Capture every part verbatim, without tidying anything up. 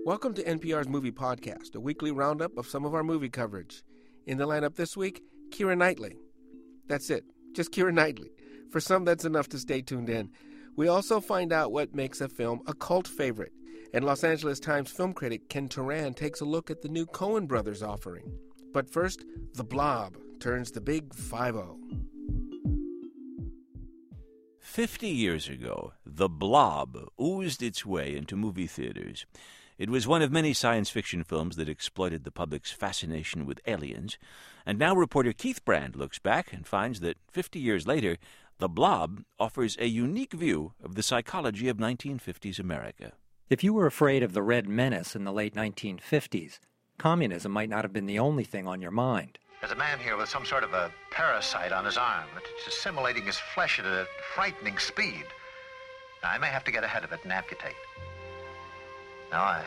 Welcome to N P R's Movie Podcast, a weekly roundup of some of our movie coverage. In the lineup this week, Keira Knightley. That's it, just Keira Knightley. For some, that's enough to stay tuned in. We also find out what makes a film a cult favorite. And Los Angeles Times film critic Ken Turan takes a look at the new Coen brothers offering. But first, The Blob turns the big five oh. Fifty years ago, The Blob oozed its way into movie theaters. It was one of many science fiction films that exploited the public's fascination with aliens, and now reporter Keith Brand looks back and finds that fifty years later, The Blob offers a unique view of the psychology of nineteen fifties America. If you were afraid of the Red Menace in the late nineteen fifties, communism might not have been the only thing on your mind. There's a man here with some sort of a parasite on his arm. It's assimilating his flesh at a frightening speed. Now, I may have to get ahead of it and amputate. Now, I...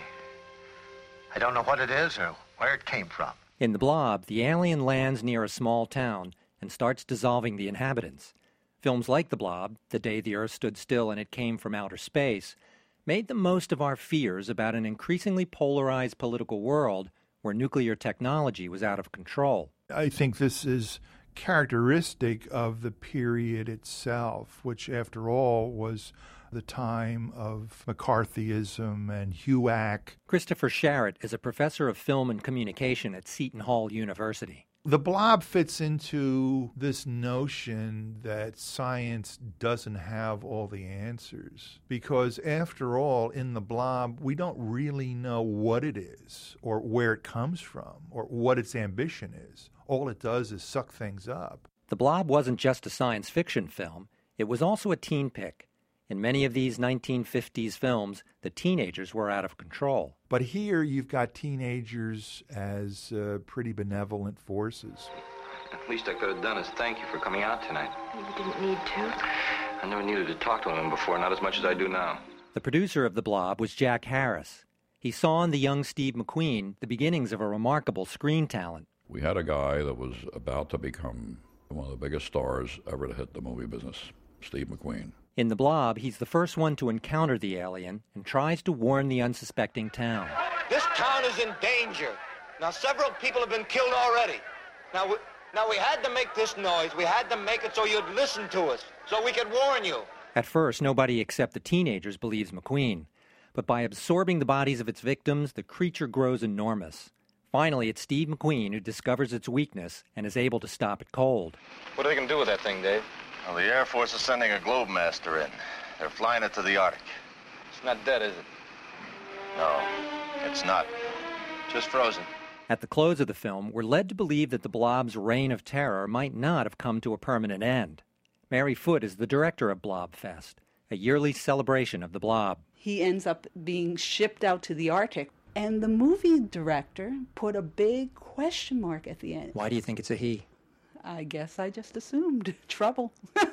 I don't know what it is or where it came from. In The Blob, the alien lands near a small town and starts dissolving the inhabitants. Films like The Blob, The Day the Earth Stood Still and It Came from Outer Space, made the most of our fears about an increasingly polarized political world where nuclear technology was out of control. I think this is characteristic of the period itself, which, after all, was the time of McCarthyism and H U A C. Christopher Sharratt is a professor of film and communication at Seton Hall University. The Blob fits into this notion that science doesn't have all the answers, because after all, in The Blob, we don't really know what it is or where it comes from or what its ambition is. All it does is suck things up. The Blob wasn't just a science fiction film, it was also a teen pick. In many of these nineteen fifties films, the teenagers were out of control. But here you've got teenagers as uh, pretty benevolent forces. The least I could have done is thank you for coming out tonight. You didn't need to. I never needed to talk to him before, not as much as I do now. The producer of The Blob was Jack Harris. He saw in the young Steve McQueen the beginnings of a remarkable screen talent. We had a guy that was about to become one of the biggest stars ever to hit the movie business, Steve McQueen. In The Blob, he's the first one to encounter the alien and tries to warn the unsuspecting town. This town is in danger. Now, several people have been killed already. Now, we, now we had to make this noise. We had to make it so you'd listen to us, so we could warn you. At first, nobody except the teenagers believes McQueen. But by absorbing the bodies of its victims, the creature grows enormous. Finally, it's Steve McQueen who discovers its weakness and is able to stop it cold. What are they going to do with that thing, Dave? Well, the Air Force is sending a Globemaster in. They're flying it to the Arctic. It's not dead, is it? No, it's not. Just frozen. At the close of the film, we're led to believe that the Blob's reign of terror might not have come to a permanent end. Mary Foote is the director of Blobfest, a yearly celebration of the Blob. He ends up being shipped out to the Arctic, and the movie director put a big question mark at the end. Why do you think it's a he? I guess I just assumed trouble.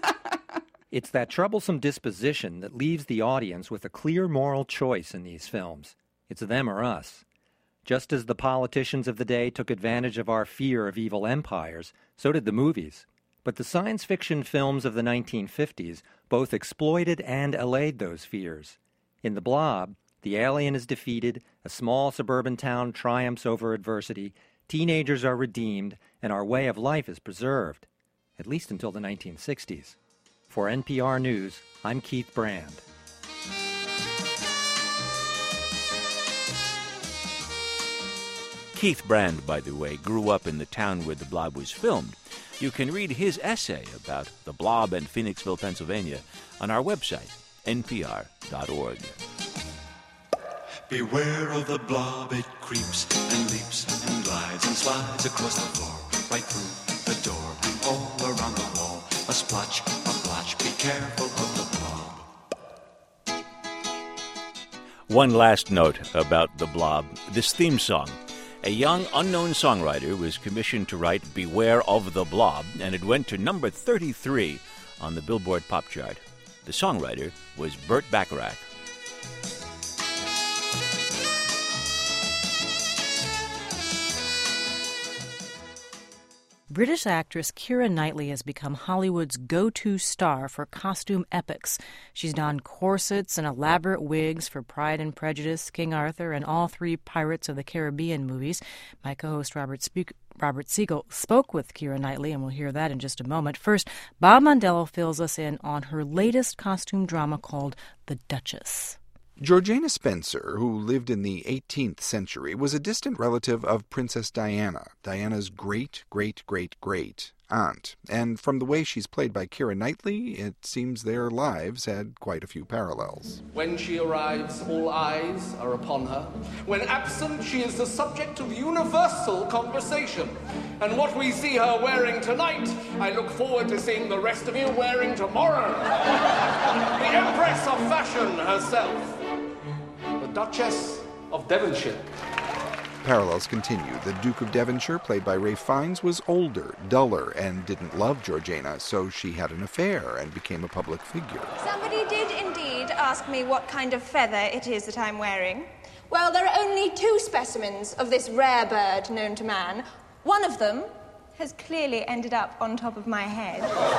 It's that troublesome disposition that leaves the audience with a clear moral choice in these films. It's them or us. Just as the politicians of the day took advantage of our fear of evil empires, so did the movies. But the science fiction films of the nineteen fifties both exploited and allayed those fears. In The Blob, the alien is defeated, a small suburban town triumphs over adversity, teenagers are redeemed, and our way of life is preserved, at least until the nineteen sixties. For N P R News, I'm Keith Brand. Keith Brand, by the way, grew up in the town where The Blob was filmed. You can read his essay about The Blob and Phoenixville, Pennsylvania, on our website, N P R dot org. Beware of the blob, it creeps and leaps and glides and slides across the floor, right through the door, all around the wall. A splotch, a blotch, be careful of the blob. One last note about The Blob, this theme song. A young, unknown songwriter was commissioned to write Beware of the Blob, and it went to number thirty-three on the Billboard Pop Chart. The songwriter was Burt Bacharach. British actress Keira Knightley has become Hollywood's go-to star for costume epics. She's donned corsets and elaborate wigs for Pride and Prejudice, King Arthur, and all three Pirates of the Caribbean movies. My co-host Robert Spe- Robert Siegel spoke with Keira Knightley, and we'll hear that in just a moment. First, Bob Mondello fills us in on her latest costume drama called The Duchess. Georgiana Spencer, who lived in the eighteenth century, was a distant relative of Princess Diana, Diana's great-great-great-great aunt. And from the way she's played by Keira Knightley, it seems their lives had quite a few parallels. When she arrives, all eyes are upon her. When absent, she is the subject of universal conversation. And what we see her wearing tonight, I look forward to seeing the rest of you wearing tomorrow. The Empress of Fashion herself. The Duchess of Devonshire. Parallels continue. The Duke of Devonshire, played by Ralph Fiennes, was older, duller, and didn't love Georgiana, so she had an affair and became a public figure. Somebody did indeed ask me what kind of feather it is that I'm wearing. Well, there are only two specimens of this rare bird known to man. One of them has clearly ended up on top of my head.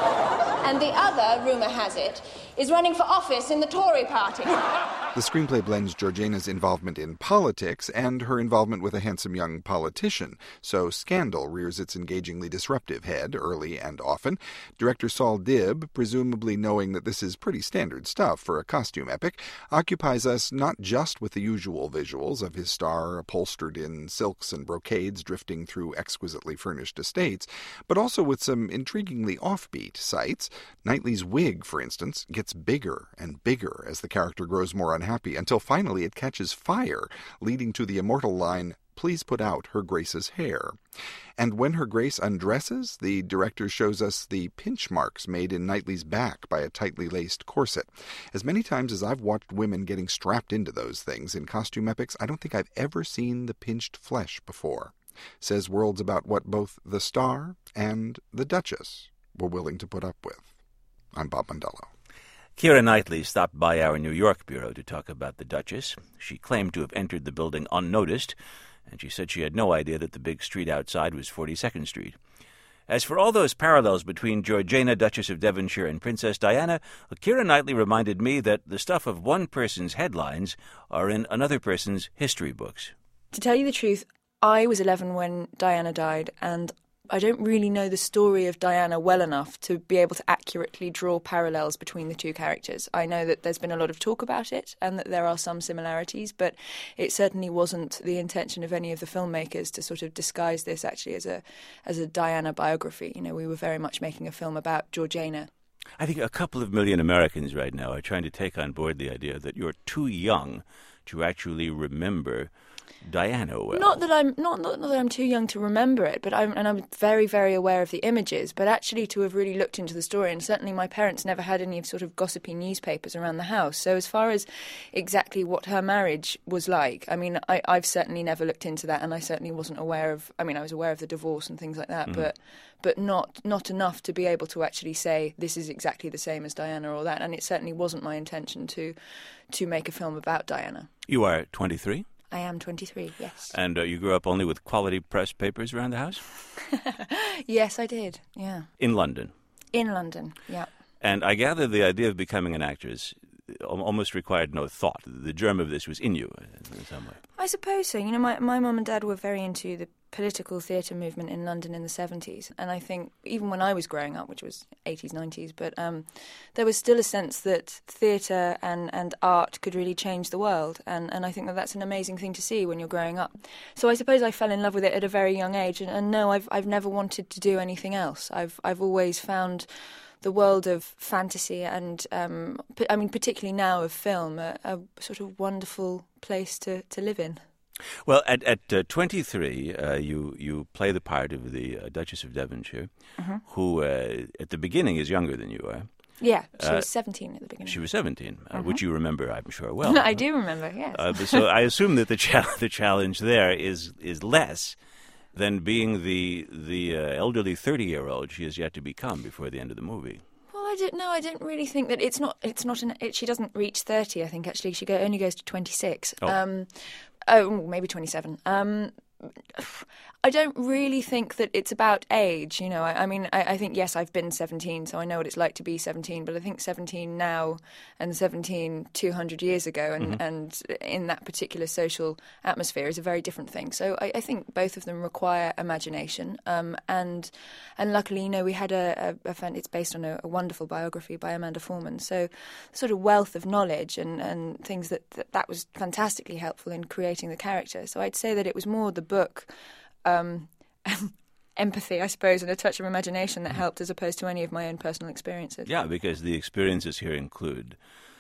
And the other, rumour has it, is running for office in the Tory party. The screenplay blends Georgiana's involvement in politics and her involvement with a handsome young politician, so scandal rears its engagingly disruptive head early and often. Director Saul Dibb, presumably knowing that this is pretty standard stuff for a costume epic, occupies us not just with the usual visuals of his star upholstered in silks and brocades drifting through exquisitely furnished estates, but also with some intriguingly offbeat sights. Knightley's wig, for instance, gets bigger and bigger as the character grows more unhappy, until finally it catches fire, leading to the immortal line, "Please put out Her Grace's hair." And when Her Grace undresses, the director shows us the pinch marks made in Knightley's back by a tightly laced corset. As many times as I've watched women getting strapped into those things in costume epics, I don't think I've ever seen the pinched flesh before. Says worlds about what both the star and the Duchess were willing to put up with. I'm Bob Mondello. Keira Knightley stopped by our New York bureau to talk about the Duchess. She claimed to have entered the building unnoticed, and she said she had no idea that the big street outside was forty-second Street. As for all those parallels between Georgiana, Duchess of Devonshire, and Princess Diana, Keira Knightley reminded me that the stuff of one person's headlines are in another person's history books. To tell you the truth, I was eleven when Diana died, and I don't really know the story of Diana well enough to be able to accurately draw parallels between the two characters. I know that there's been a lot of talk about it and that there are some similarities, but it certainly wasn't the intention of any of the filmmakers to sort of disguise this actually as a as a Diana biography. You know, we were very much making a film about Georgiana. I think a couple of million Americans right now are trying to take on board the idea that you're too young to actually remember Diana well. Not that I'm not, not not that I'm too young to remember it, but I'm and I'm very very aware of the images. But actually, to have really looked into the story, and certainly my parents never had any sort of gossipy newspapers around the house. So as far as exactly what her marriage was like, I mean, I, I've certainly never looked into that, and I certainly wasn't aware of. I mean, I was aware of the divorce and things like that, mm. but but not not enough to be able to actually say this is exactly the same as Diana or that. And it certainly wasn't my intention to to make a film about Diana. You are twenty-three? I am twenty-three, yes. And uh, you grew up only with quality press papers around the house? Yes, I did, yeah. In London? In London, yeah. And I gather the idea of becoming an actress almost required no thought. The germ of this was in you in some way. I suppose so. You know, my, my mum and dad were very into the political theatre movement in London in the seventies. And I think even when I was growing up, which was eighties, nineties, but um, there was still a sense that theatre and, and art could really change the world. And, and I think that that's an amazing thing to see when you're growing up. So I suppose I fell in love with it at a very young age. And, and no, I've I've never wanted to do anything else. I've I've always found the world of fantasy and, um, I mean, particularly now of film, a, a sort of wonderful place to, to live in. Well, at at uh, twenty-three, uh, you you play the part of the uh, Duchess of Devonshire, mm-hmm. who uh, at the beginning is younger than you are. Yeah, she uh, was seventeen at the beginning. She was seventeen, uh, mm-hmm. which you remember, I'm sure, well. I do remember, yes. Uh, so I assume that the cha- the challenge there is is less than being the the uh, elderly thirty-year-old she has yet to become before the end of the movie. I didn't know. I didn't really think that it's not. It's not an. It, she doesn't reach thirty. I think actually she go, only goes to twenty-six. Oh. Um, oh, maybe twenty-seven. Um, I don't really think that it's about age. You know, I, I mean, I, I think, yes, I've been seventeen, so I know what it's like to be seventeen, but I think seventeen now and seventeen two hundred years ago and, Mm-hmm. and in that particular social atmosphere is a very different thing. So I, I think both of them require imagination. Um, and and luckily, you know, we had a, a, a fan, it's based on a, a wonderful biography by Amanda Foreman. So sort of wealth of knowledge and, and things that, that that was fantastically helpful in creating the character. So I'd say that it was more the book, um, empathy, I suppose, and a touch of imagination that helped as opposed to any of my own personal experiences. Yeah, because the experiences here include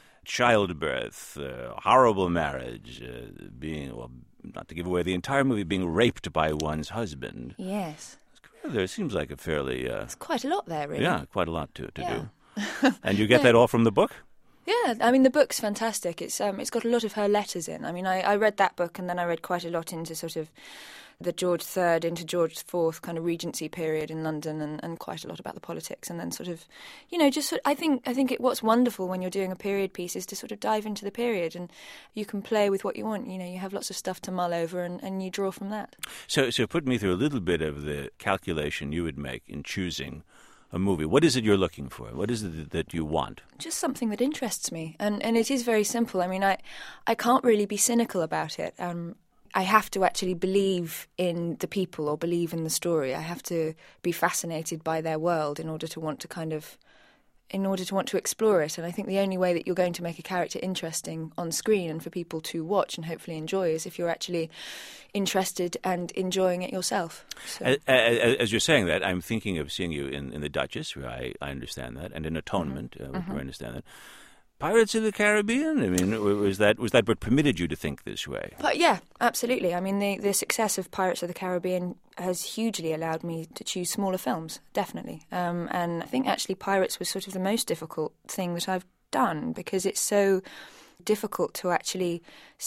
childbirth, uh, horrible marriage, uh, being, well, not to give away the entire movie, being raped by one's husband. Yes. There seems like a fairly... Uh, It's quite a lot there, really. Yeah, quite a lot to, to Yeah. do. And you get No. that all from the book? Yeah, I mean, the book's fantastic. It's um, it's got a lot of her letters in. I mean, I, I read that book and then I read quite a lot into sort of the George the Third into George the Fourth kind of Regency period in London, and, and quite a lot about the politics. And then sort of, you know, just sort I think I think it, what's wonderful when you're doing a period piece is to sort of dive into the period, and you can play with what you want. You know, you have lots of stuff to mull over, and, and you draw from that. So, so put me through a little bit of the calculation you would make in choosing a movie. What is it you're looking for? What is it that you want? Just something that interests me, and and it is very simple. I mean, I I can't really be cynical about it. Um, I have to actually believe in the people or believe in the story. I have to be fascinated by their world in order to want to kind of, in order to want to explore it. And I think the only way that you're going to make a character interesting on screen and for people to watch and hopefully enjoy is if you're actually interested and enjoying it yourself. So. As, as, as you're saying that, I'm thinking of seeing you in, in The Duchess, where I, I understand that, and in Atonement, mm-hmm. uh, Mm-hmm. where I understand that. Pirates of the Caribbean? I mean, was that was that what permitted you to think this way? But yeah, absolutely. I mean, the, the success of Pirates of the Caribbean has hugely allowed me to choose smaller films, definitely. Um, and I think actually Pirates was sort of the most difficult thing that I've done, because it's so difficult to actually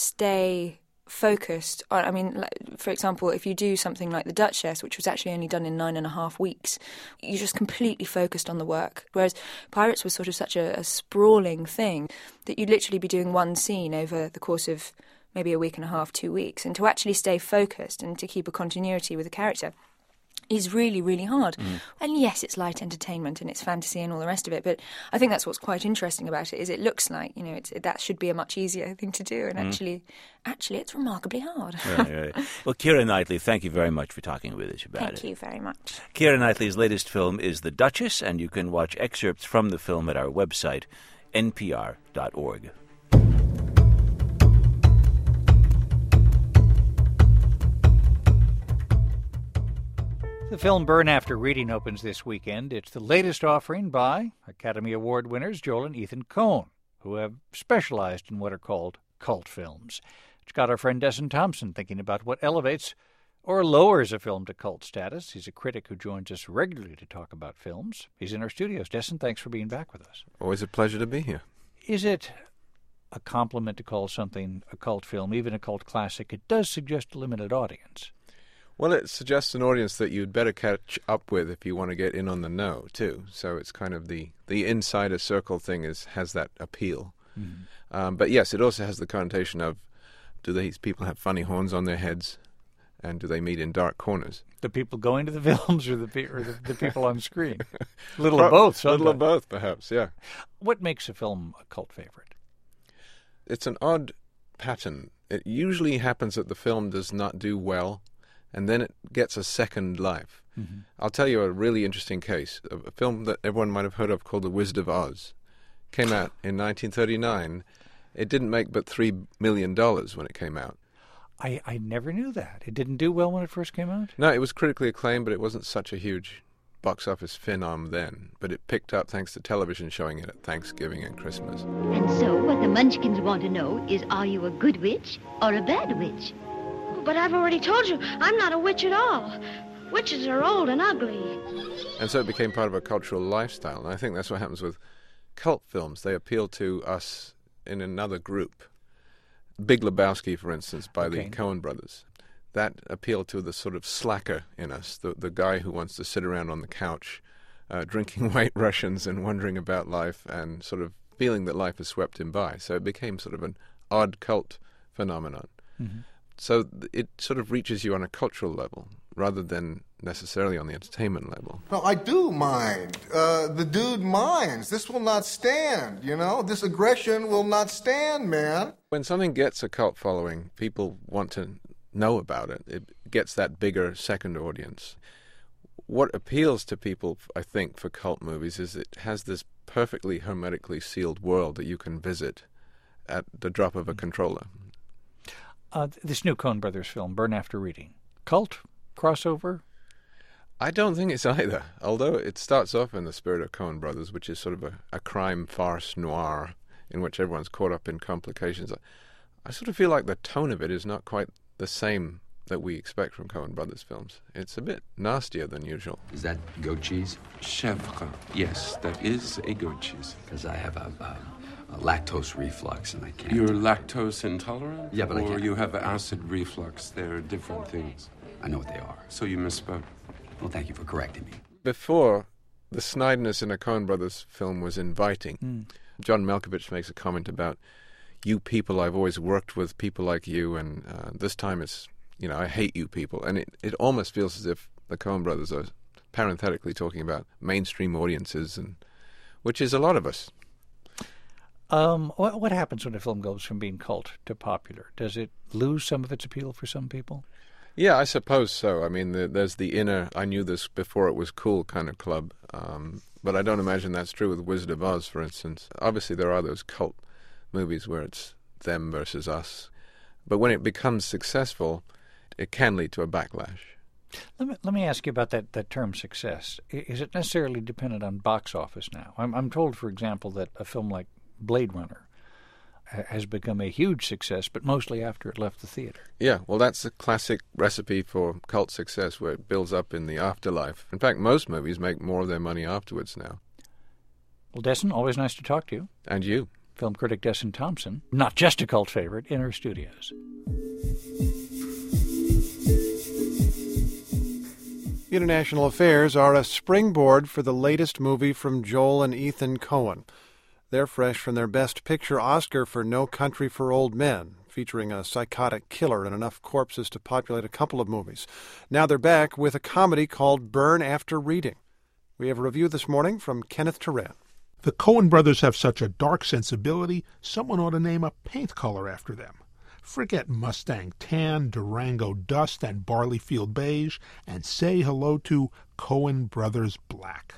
stay focused on, I mean, like, for example, if you do something like The Duchess, which was actually only done in nine and a half weeks, you're just completely focused on the work. Whereas Pirates was sort of such a, a sprawling thing that you'd literally be doing one scene over the course of maybe a week and a half, two weeks. And to actually stay focused and to keep a continuity with the character is really, really hard. Mm. And yes, it's light entertainment and it's fantasy and all the rest of it, but I think that's what's quite interesting about it, is it looks like, you know, it's, it, that should be a much easier thing to do, and mm. actually, actually it's remarkably hard. Right, right. Well, Keira Knightley, thank you very much for talking with us about thank it. Thank you very much. Keira Knightley's latest film is The Duchess, and you can watch excerpts from the film at our website, n p r dot org. The film Burn After Reading opens this weekend. It's the latest offering by Academy Award winners Joel and Ethan Coen, who have specialized in what are called cult films. It's got our friend Desson Thompson thinking about what elevates or lowers a film to cult status. He's a critic who joins us regularly to talk about films. He's in our studios. Desson, thanks for being back with us. Always a pleasure to be here. Is it a compliment to call something a cult film, even a cult classic? It does suggest a limited audience. Well, it suggests an audience that you'd better catch up with if you want to get in on the know, too. So it's kind of the, the insider circle thing is has that appeal. Mm. Um, but yes, it also has the connotation of, do these people have funny horns on their heads, and do they meet in dark corners? The people going to the films or the, or the, the people on screen? A little of both. A little of both, perhaps, yeah. What makes a film a cult favorite? It's an odd pattern. It usually happens that the film does not do well, and then it gets a second life. Mm-hmm. I'll tell you a really interesting case. A film that everyone might have heard of called The Wizard of Oz came out in nineteen thirty-nine. It didn't make but three million dollars when it came out. I, I never knew that. It didn't do well when it first came out? No, it was critically acclaimed, but it wasn't such a huge box office phenom then. But it picked up thanks to television showing it at Thanksgiving and Christmas. And so what the Munchkins want to know is, are you a good witch or a bad witch? But I've already told you, I'm not a witch at all. Witches are old and ugly. And so it became part of a cultural lifestyle. And I think that's what happens with cult films. They appeal to us in another group. Big Lebowski, for instance, by okay. the Coen brothers. That appealed to the sort of slacker in us, the, the guy who wants to sit around on the couch uh, drinking White Russians and wondering about life and sort of feeling that life has swept him by. So it became sort of an odd cult phenomenon. Mm-hmm. So it sort of reaches you on a cultural level rather than necessarily on the entertainment level. No, I do mind. Uh, the dude minds. This will not stand, you know? This aggression will not stand, man. When something gets a cult following, people want to know about it. It gets that bigger second audience. What appeals to people, I think, for cult movies is it has this perfectly hermetically sealed world that you can visit at the drop of a controller. Uh, this new Coen Brothers film, Burn After Reading. Cult? Crossover? I don't think it's either, although it starts off in the spirit of Coen Brothers, which is sort of a, a crime farce noir in which everyone's caught up in complications. I sort of feel like the tone of it is not quite the same that we expect from Coen Brothers films. It's a bit nastier than usual. Is that goat cheese? Chèvre. Yes, that is a goat cheese. Because I have a, a, a lactose reflux and I can't. You're lactose intolerant? Yeah, but or I can't. you have acid reflux. They're different things. I know what they are. So you misspoke. Well, thank you for correcting me. Before, the snideness in a Coen Brothers film was inviting. Mm. John Malkovich makes a comment about, you people, I've always worked with people like you, and uh, this time it's, you know, I hate you people. And it, it almost feels as if the Coen Brothers are parenthetically talking about mainstream audiences, and which is a lot of us. Um, what, what happens when a film goes from being cult to popular? Does it lose some of its appeal for some people? Yeah, I suppose so. I mean, the, there's the inner, I knew this before it was cool kind of club. Um, but I don't imagine that's true with Wizard of Oz, for instance. Obviously, there are those cult movies where it's them versus us. But when it becomes successful, it can lead to a backlash. Let me, let me ask you about that, that term success. Is it necessarily dependent on box office now? I'm, I'm told, for example, that a film like Blade Runner has become a huge success, but mostly after it left the theater. Yeah, well, that's a classic recipe for cult success where it builds up in the afterlife. In fact, most movies make more of their money afterwards now. Well, Desson, always nice to talk to you. And you. Film critic Desson Thompson, not just a cult favorite, in our studios. International affairs are a springboard for the latest movie from Joel and Ethan Coen. They're fresh from their Best Picture Oscar for No Country for Old Men, featuring a psychotic killer and enough corpses to populate a couple of movies. Now they're back with a comedy called Burn After Reading. We have a review this morning from Kenneth Turan. The Coen brothers have such a dark sensibility, someone ought to name a paint color after them. Forget Mustang Tan, Durango Dust, and Barleyfield Beige, and say hello to Coen Brothers Black.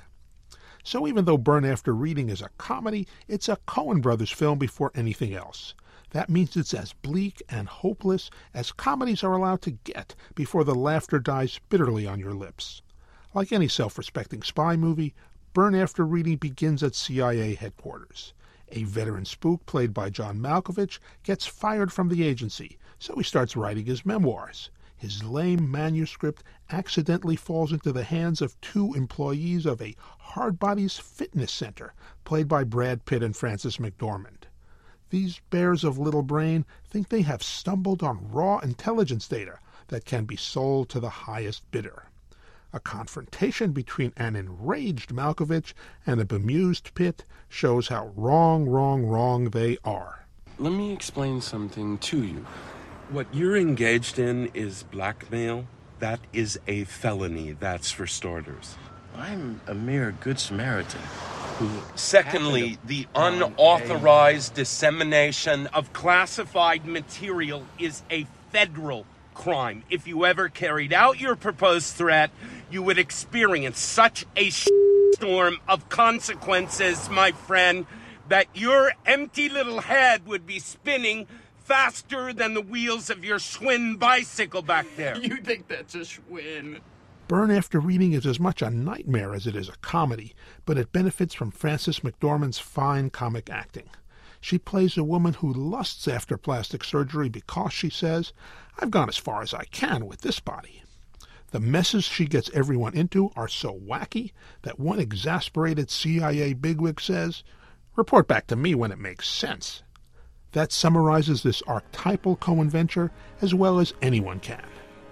So even though Burn After Reading is a comedy, it's a Coen Brothers film before anything else. That means it's as bleak and hopeless as comedies are allowed to get before the laughter dies bitterly on your lips. Like any self-respecting spy movie, Burn After Reading begins at C I A headquarters. A veteran spook played by John Malkovich gets fired from the agency, so he starts writing his memoirs. His lame manuscript accidentally falls into the hands of two employees of a Hard Bodies Fitness Center, played by Brad Pitt and Frances McDormand. These bears of little brain think they have stumbled on raw intelligence data that can be sold to the highest bidder. A confrontation between an enraged Malkovich and a bemused Pitt shows how wrong, wrong, wrong they are. Let me explain something to you. What you're engaged in is blackmail. That is a felony, that's for starters. I'm a mere good Samaritan. Who Secondly, the unauthorized dissemination of classified material is a federal crime. If you ever carried out your proposed threat, you would experience such a storm of consequences, my friend, that your empty little head would be spinning faster than the wheels of your Schwinn bicycle back there. You think that's a Schwinn? Burn After Reading is as much a nightmare as it is a comedy, but it benefits from Frances McDormand's fine comic acting. She plays a woman who lusts after plastic surgery because, she says, I've gone as far as I can with this body. The messes she gets everyone into are so wacky that one exasperated C I A bigwig says, report back to me when it makes sense. That summarizes this archetypal Coen venture as well as anyone can.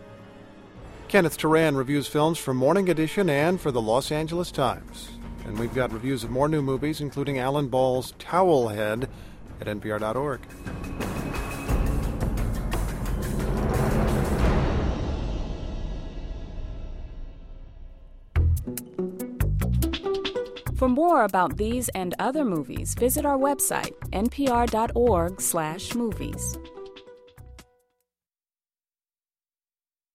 Kenneth Turan reviews films for Morning Edition and for the Los Angeles Times. And we've got reviews of more new movies, including Alan Ball's Towelhead at N P R dot org. For more about these and other movies, visit our website, n p r dot org slash movies.